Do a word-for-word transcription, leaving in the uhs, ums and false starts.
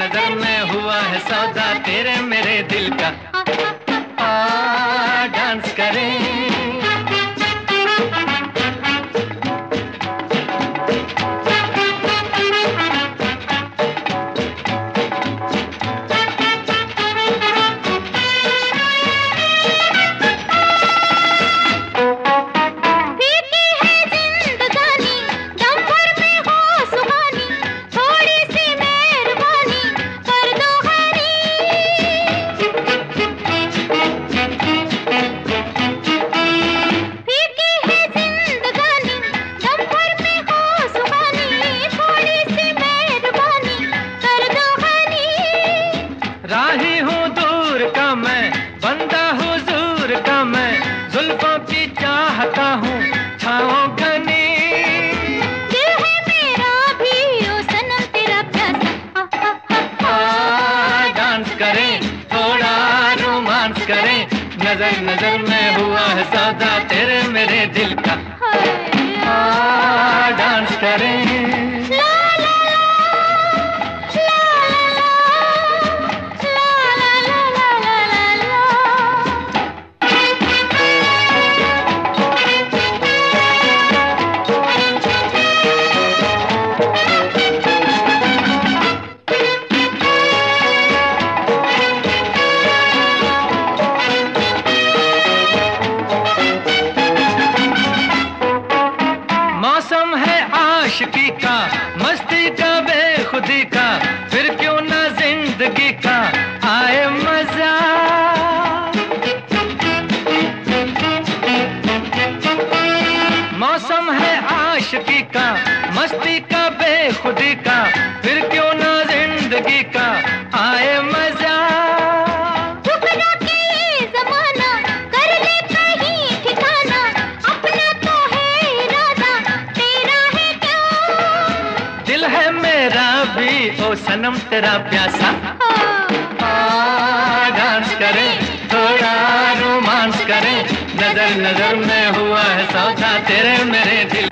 नजर में हुआ है सौदा तेरे मेरे दिल का। आ डांस करें। राही हूँ दूर का मैं, बंदा हुजूर का मैं, जुल्फों की चाहता हूँ छाओं घनी। दिल है मेरा भी ओ सनम तेरा प्यासा। आ डांस करें, थोड़ा रोमांस करें, नजर नजर में हुआ है सौदा तेरे मेरे दिल का। आ डांस करें। मौसम है आशिकी का, मस्ती का, बेखुदी का, फिर क्यों ना जिंदगी का आए मजा। मौसम है आशिकी का, मस्ती का, बेखुदी का, फिर क्यों ना जिंदगी का आए मजा। दिल है मेरा भी ओ सनम तेरा प्यासा। आ डांस करें, थोड़ा रोमांस करें, नजर नजर में हुआ है सौदा तेरे मेरे दिल